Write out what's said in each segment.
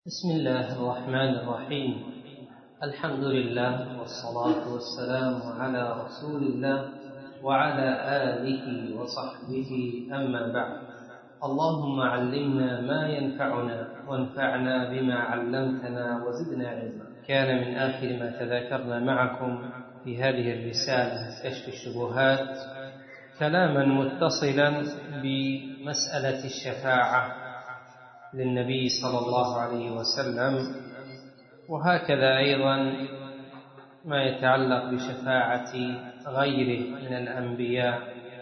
بسم الله الرحمن الرحيم. الحمد لله والصلاة والسلام على رسول الله وعلى آله وصحبه، أما بعد. اللهم علمنا ما ينفعنا وانفعنا بما علمتنا وزدنا علما. كان من آخر ما تذاكرنا معكم في هذه الرسالة كشف الشبهات كلاما متصلا بمسألة الشفاعة للنبي صلى الله عليه وسلم، وهكذا أيضا ما يتعلق بشفاعة غيره من الأنبياء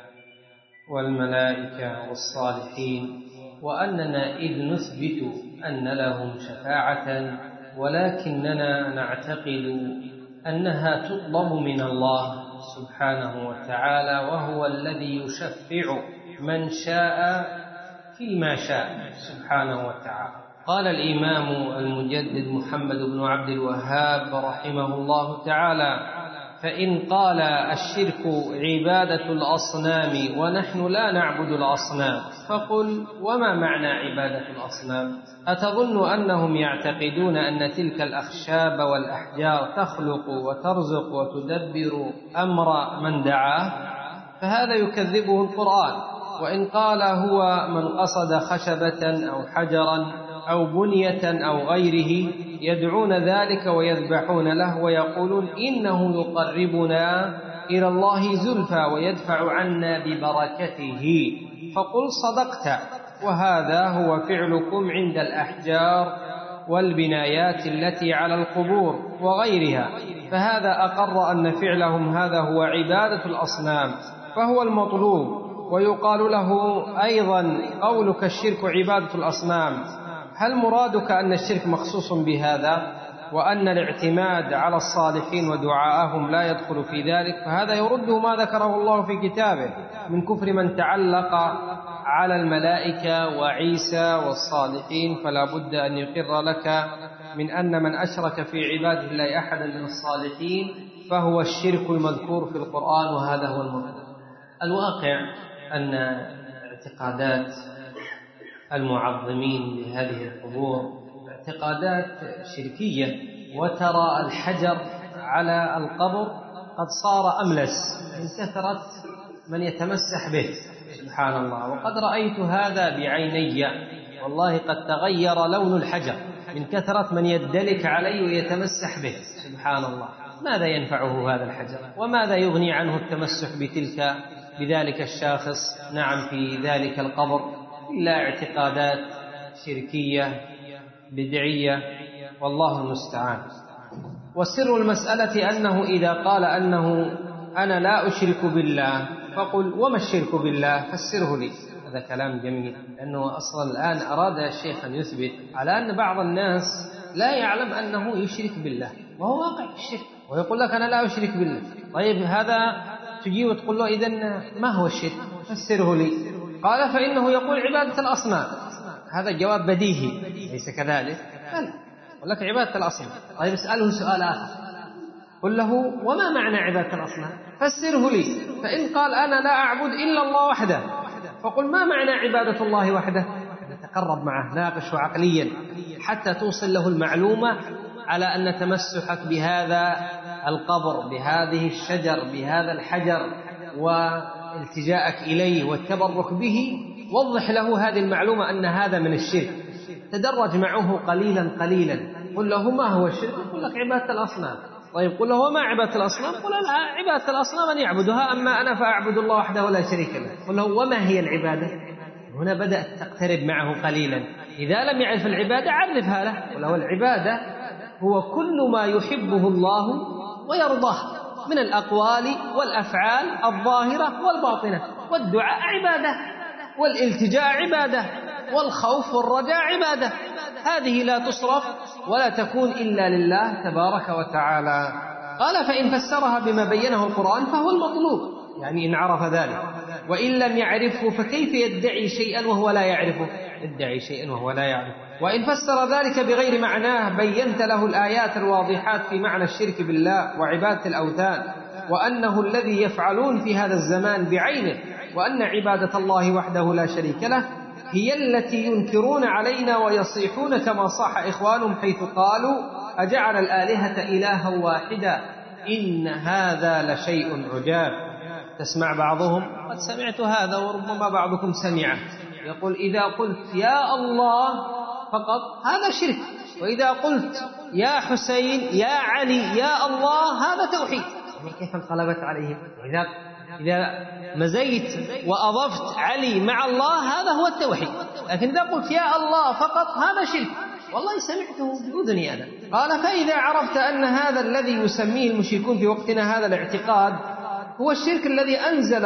والملائكة والصالحين، وأننا إذ نثبت أن لهم شفاعة ولكننا نعتقد أنها تطلب من الله سبحانه وتعالى، وهو الذي يشفع من شاء فيما شاء سبحانه وتعالى. قال الإمام المجدد محمد بن عبد الوهاب رحمه الله تعالى: فإن قال الشرك عبادة الأصنام ونحن لا نعبد الأصنام، فقل وما معنى عبادة الأصنام؟ أتظن أنهم يعتقدون أن تلك الأخشاب والأحجار تخلق وترزق وتدبر أمر من دعاه؟ فهذا يكذبه القرآن. وإن قال هو من قصد خشبة أو حجرا أو بنية أو غيره يدعون ذلك ويذبحون له ويقولون إنه يقربنا إلى الله زلفى ويدفع عنا ببركته، فقل صدقت، وهذا هو فعلكم عند الأحجار والبنايات التي على القبور وغيرها، فهذا أقر أن فعلهم هذا هو عبادة الأصنام فهو المطلوب. ويقال له أيضا قولك الشرك عبادة الأصنام، هل مرادك أن الشرك مخصوص بهذا وأن الاعتماد على الصالحين ودعاءهم لا يدخل في ذلك؟ فهذا يرده ما ذكره الله في كتابه من كفر من تعلق على الملائكة وعيسى والصالحين، فلا بد أن يقر لك من أن من أشرك في عباده الله أحدا من الصالحين فهو الشرك المذكور في القرآن، وهذا هو المطلوب. الواقع أن اعتقادات المعظمين لهذه القبور اعتقادات شركية، وترى الحجر على القبر قد صار أملس من كثرة من يتمسح به، سبحان الله. وقد رأيت هذا بعيني، والله قد تغير لون الحجر من كثرة من يدلك عليه ويتمسح به، سبحان الله. ماذا ينفعه هذا الحجر؟ وماذا يغني عنه التمسح بذلك الشاخص نعم في ذلك القبر؟ إلا اعتقادات شركية بدعية، والله المستعان. وسر المسألة أنه إذا قال أنه أنا لا أشرك بالله فقل وما الشرك بالله؟ فسره لي. هذا كلام جميل، لأنه أصلا الآن أراد الشيخ أن يثبت على أن بعض الناس لا يعلم أنه يشرك بالله وهو واقع الشرك، ويقول لك أنا لا أشرك بالله. طيب هذا تجي وتقول له إذن ما هو الشرك؟ فسره لي. قال فإنه يقول عبادة الأصنام. هذا جواب بديهي، ليس كذلك؟ لا، يقول لك عبادة الأصنام. طيب اسأله سؤال آخر، قل له وما معنى عبادة الأصنام؟ فسره لي. فإن قال أنا لا أعبد إلا الله وحده، فقل ما معنى عبادة الله وحده؟ تقرب معه، ناقشه عقليا حتى توصل له المعلومة على أن تمسحك بهذا القبر، بهذه الشجر، بهذا الحجر، والتجاءك إليه والتبرك به، وضح له هذه المعلومة أن هذا من الشرك. تدرج معه قليلا قليلا، قل له ما هو الشرك؟ يقول لك عبادة الأصنام. طيب قل له وما عبادة الأصنام؟ قل لا، عبادة الأصنام أن يعبدها، أما أنا فأعبد الله وحده لا شريك له. قل له وما هي العبادة؟ هنا بدأت تقترب معه قليلا. إذا لم يعرف العبادة عرفها له. قل له العبادة هو كل ما يحبه الله ويرضاه من الأقوال والأفعال الظاهرة والباطنة، والدعاء عبادة، والالتجاء عبادة، والخوف والرجاء عبادة. هذه لا تصرف ولا تكون إلا لله تبارك وتعالى. قال فإن فسرها بما بينه القرآن فهو المطلوب، يعني إن عرف ذلك. وإن لم يعرفه فكيف يدعي شيئا وهو لا يعرفه؟ يدعي شيئا وهو لا يعرفه. وإن فسر ذلك بغير معناه بينت له الآيات الواضحات في معنى الشرك بالله وعبادة الأوثان، وأنه الذي يفعلون في هذا الزمان بعينه، وأن عبادة الله وحده لا شريك له هي التي ينكرون علينا ويصيحون كما صاح إخوانهم حيث قالوا أجعل الآلهة إلها واحدا إن هذا لشيء عجاب. تسمع بعضهم، قد سمعت هذا وربما بعضكم سمعه، يقول إذا قلت يا الله فقط هذا شرك، وإذا قلت يا حسين يا علي يا الله هذا توحيد. كيف انقلبت عليهم؟ إذا مزيت وأضفت علي مع الله هذا هو التوحيد، لكن إذا قلت يا الله فقط هذا شرك. والله سمعته بأذني أنا. قال فإذا عرفت أن هذا الذي يسميه المشركون في وقتنا هذا الاعتقاد هو الشرك الذي أنزل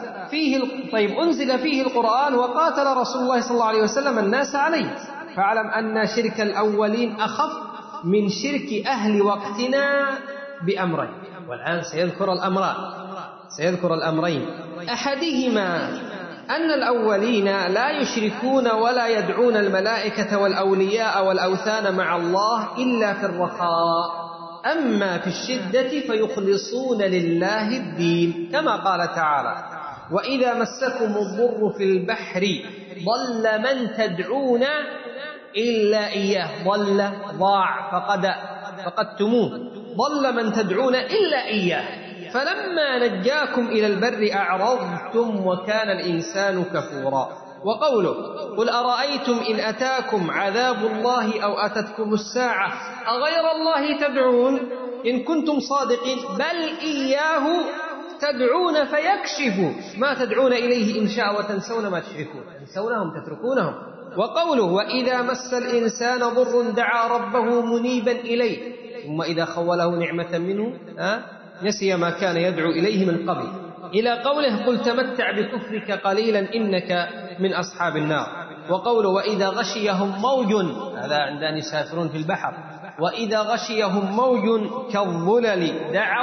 فيه القرآن وقاتل رسول الله صلى الله عليه وسلم الناس عليه، فاعلم أن شرك الأولين أخف من شرك أهل وقتنا بأمرين. والآن سيذكر الأمرين. أحدهما أن الأولين لا يشركون ولا يدعون الملائكة والأولياء والأوثان مع الله إلا في الرخاء، أما في الشدة فيخلصون لله الدين، كما قال تعالى وإذا مسكم الضر في البحر ضل من تدعون إلا إياه. ضاع فقدتموه، ضل من تدعون إلا إياه، فلما نجاكم إلى البر أعرضتم وكان الإنسان كفورا. وقوله قل أرأيتم إن أتاكم عذاب الله أو أتتكم الساعة أغير الله تدعون إن كنتم صادقين بل إياه تدعون فيكشف ما تدعون إليه إن شاء وتنسون ما تشركون، تنسونهم تتركونهم. وقوله وإذا مس الإنسان ضر دعا ربه منيبا إليه ثم إذا خوله نعمة منه نسي ما كان يدعو إليه من قبل، إلى قوله قل تمتع بكفرك قليلا إنك من أصحاب النار. وقوله وإذا غشيهم موج، هذا عندما يسافرون في البحر، وإذا غشيهم موج كالظلل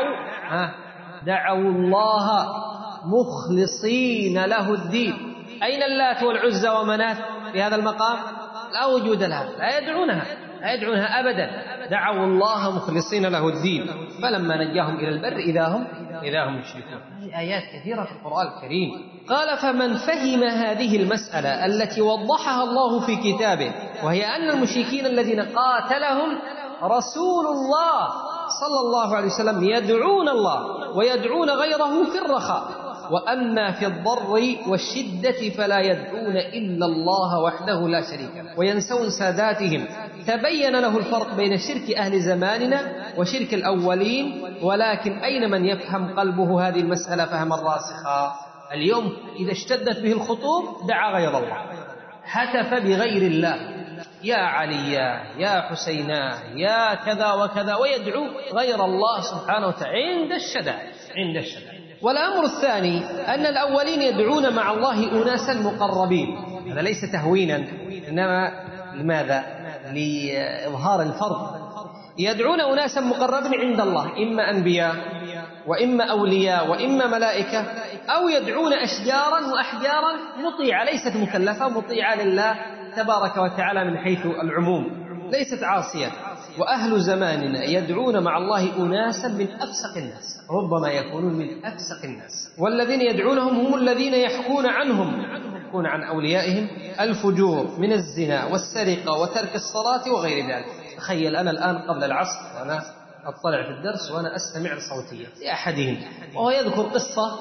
دعوا الله مخلصين له الدين. أين اللات والعزى ومنات في هذا المقام؟ لا وجود لها، لا يدعونها أبدا، دعوا الله مخلصين له الدين فلما نجاهم إلى البر إذا هم يشركون. هذه آيات كثيرة في القرآن الكريم. قال فمن فهم هذه المسألة التي وضحها الله في كتابه، وهي أن المشركين الذين قاتلهم رسول الله صلى الله عليه وسلم يدعون الله ويدعون غيره في الرخاء، وأما في الضر والشدة فلا يدعون إلا الله وحده لا شريك له وينسون ساداتهم. تبين له الفرق بين شرك أهل زماننا وشرك الأولين، ولكن أين من يفهم قلبه هذه المسألة فهما راسخا؟ اليوم إذا اشتدت به الخطوب دعا غير الله، هتف بغير الله، يا علي يا حسينا يا كذا وكذا، ويدعو غير الله سبحانه وتعالى عند الشدائد. والأمر الثاني أن الأولين يدعون مع الله أناسا مقربين، هذا ليس تهوينا إنما لماذا؟ لإظهار الفرق. يدعون أناسا مقربين عند الله، إما أنبياء وإما أولياء وإما ملائكة، أو يدعون أشجارا وأحجارا مطيعة ليست مكلفة، مطيعة لله تبارك وتعالى من حيث العموم، ليست عاصية. وأهل زماننا يدعون مع الله أناسا من أفسق الناس، ربما يكونون من أفسق الناس، والذين يدعونهم هم الذين يحكون عن أوليائهم الفجور من الزنا والسرقة وترك الصلاة وغير ذلك. تخيل أنا الآن قبل العصر وأنا أطلع في الدرس وأنا أستمع لصوتية لأحدهم وهو يذكر قصة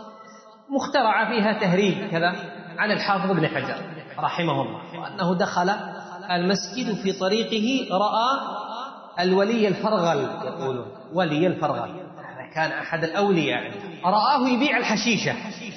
مخترعة فيها تهريج كذا عن الحافظ ابن حجر رحمه الله، وأنه دخل المسجد في طريقه رأى الولي الفرغل، يقولون ولي الفرغل هذا كان أحد الأولياء، رآه يبيع الحشيشة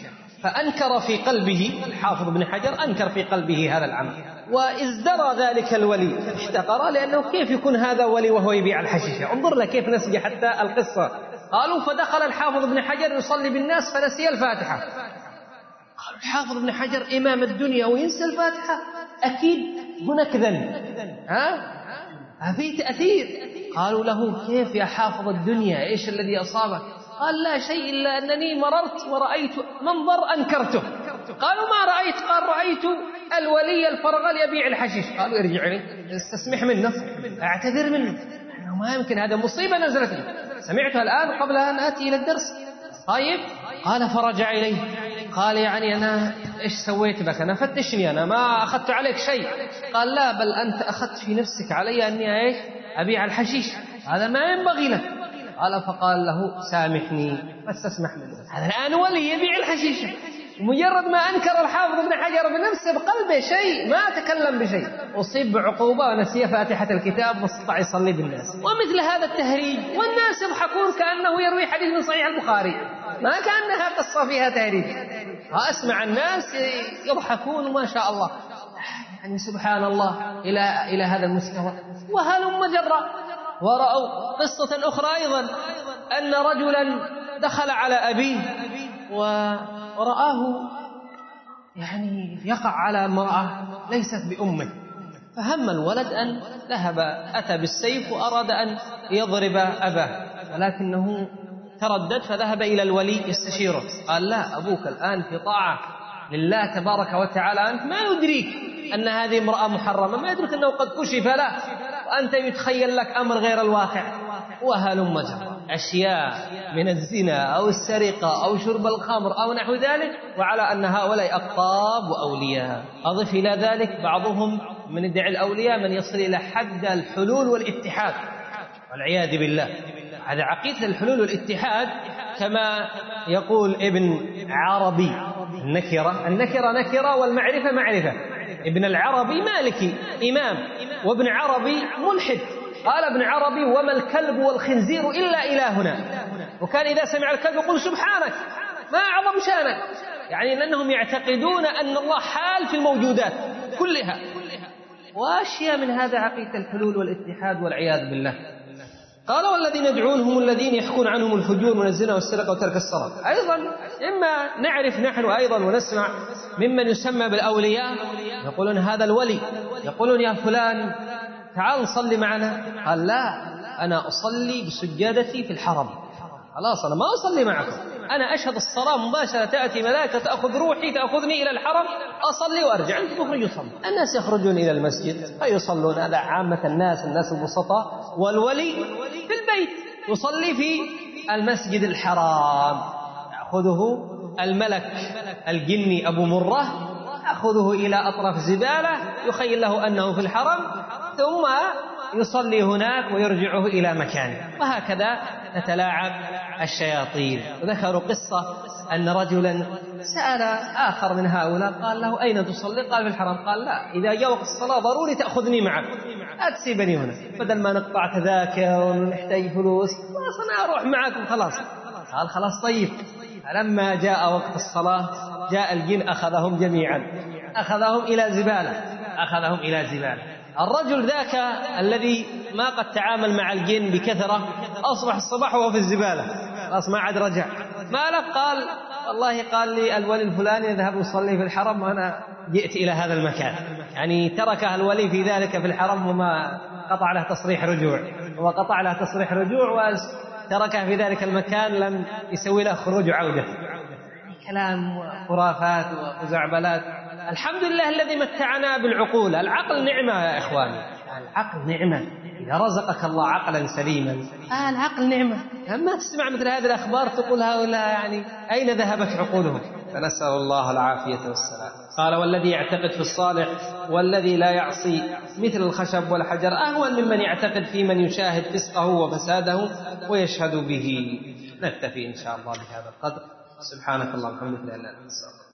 فأنكر في قلبه، الحافظ ابن حجر أنكر في قلبه هذا العمل وازدرى ذلك الولي، احتقر، لأنه كيف يكون هذا ولي وهو يبيع الحشيشة؟ انظر له كيف نسج حتى القصة. قالوا فدخل الحافظ ابن حجر يصلي بالناس فنسي الفاتحة. قالوا الحافظ ابن حجر إمام الدنيا وينسى الفاتحة؟ أكيد هناك ذنب، في تأثير. قالوا له كيف يا حافظ الدنيا، إيش الذي أصابك؟ قال لا شيء إلا أنني مررت ورأيت منظر أنكرته. قالوا ما رأيت؟ قال رأيت الولي الفرغل يبيع الحشيش. قالوا ارجع لي استسمح منه، اعتذر منه، ما يمكن، هذا مصيبة نزلت لي، سمعتها الآن قبل أن آتي إلى الدرس. طيب قال فرجع إليه، قال يعني أنا إيش سويت بك؟ أنا فتشني، أنا ما أخذت عليك شيء. قال لا، بل أنت أخذت في نفسك علي أني إيش أبيع الحشيش، هذا ما ينبغي لك. قال فقال له سامحني فاستسمح منه. هذا الآن ولي يبيع الحشيشة، مجرد ما أنكر الحافظ ابن حجر بنفسه بقلبه شيء، ما تكلم بشيء، أصيب بعقوبة ونسي فاتحة الكتاب واستطاع يصلي بالناس. ومثل هذا التهريج والناس يضحكون كأنه يروي حديث من صحيح البخاري، ما كأنها قصة فيها تهريج. أسمع الناس يضحكون ما شاء الله، يعني سبحان الله إلى هذا المستوى. وهلم جرا. ورأوا قصة أخرى أيضا، أن رجلا دخل على أبيه ورآه يعني يقع على امرأة ليست بأمه، فهم الولد أن ذهب أتى بالسيف وأراد أن يضرب أباه، ولكنه تردد فذهب إلى الولي يستشيره. قال لا، أبوك الآن في طاعة لله تبارك وتعالى، أنت ما يدريك أن هذه امرأة محرمة، ما يدرك أنه قد كشف له، وأنت يتخيل لك أمر غير الواقع. وهلم جرا. أشياء من الزنا أو السرقة أو شرب الخمر أو نحو ذلك، وعلى أن هؤلاء أقطاب وأولياء. أضف إلى ذلك بعضهم من ادعي الأولياء من يصل إلى حد الحلول والاتحاد والعياذ بالله. هذا عقيدة الحلول والاتحاد كما يقول ابن عربي، النكرة نكرة والمعرفة معرفة. ابن العربي مالكي إمام، وابن عربي ملحد. قال ابن عربي وما الكلب والخنزير إلا إلهنا، وكان إذا سمع الكلب يقول سبحانك ما أعظم شانك، يعني لأنهم يعتقدون أن الله حال في الموجودات كلها. وأشياء من هذا عقيدة الحلول والاتحاد والعياذ بالله. قال والذين يدعون هم الذين يحكون عنهم الفجور من الزنا والسرقة وترك الصلاة. أيضا إما نعرف نحن أيضا ونسمع ممن يسمى بالأولياء يقولون هذا الولي، يقولون يا فلان تعال صلي معنا. قال لا، أنا أصلي بسجادتي في الحرم، خلاص أنا ما أصلي معكم، أنا أشهد الصلاة مباشرة، تأتي ملائكة تأخذ روحي تأخذني إلى الحرم أصلي وأرجع، أنت تخرج يصلي. الناس يخرجون إلى المسجد فيصلون، هذا عامة الناس البسطاء. والولي في البيت يصلي في المسجد الحرام، يأخذه الملك الجني أبو مرة، يأخذه إلى أطراف زبالة يخيل له أنه في الحرم، ثم يصلي هناك ويرجعه إلى مكانه. وهكذا تتلاعب الشياطين. وذكروا قصة أن رجلا سأل آخر من هؤلاء قال له أين تصلي؟ قال في الحرم. قال لا، إذا جاء وقت الصلاة ضروري تأخذني معك، لا تسيبني هنا، بدل ما نقطع تذاكر ونحتاج فلوس خلاص أنا أروح معكم خلاص. قال خلاص طيب. فلما جاء وقت الصلاة جاء الجن أخذهم جميعا، أخذهم إلى زبالة. الرجل ذاك الذي ما قد تعامل مع الجن بكثرة أصبح الصباح وهو في الزبالة، خلاص ما عاد رجع. ما لك؟ قال والله قال لي الولي الفلاني يذهب يصلي في الحرم وأنا جئت إلى هذا المكان، يعني تركه الولي في ذلك في الحرم وما قطع له تصريح رجوع، وقطع له تصريح رجوع وتركه في ذلك المكان، لم يسوي له خروج وعودة. كلام خرافات وخزعبلات. الحمد لله الذي متعنا بالعقول. العقل نعمة يا إخواني، العقل نعمة. إذا رزقك الله عقلا سليما العقل نعمة. لما تسمع مثل هذه الأخبار تقول هؤلاء يعني أين ذهبت عقولهم؟ فنسأل الله العافية والسلام. قال والذي يعتقد في الصالح والذي لا يعصي مثل الخشب والحجر أهون ممن يعتقد في من يشاهد فسقه وفساده ويشهد به. نكتفي إن شاء الله بهذا القدر. سبحانك اللهم وبحمدك لا إله إلا أنت.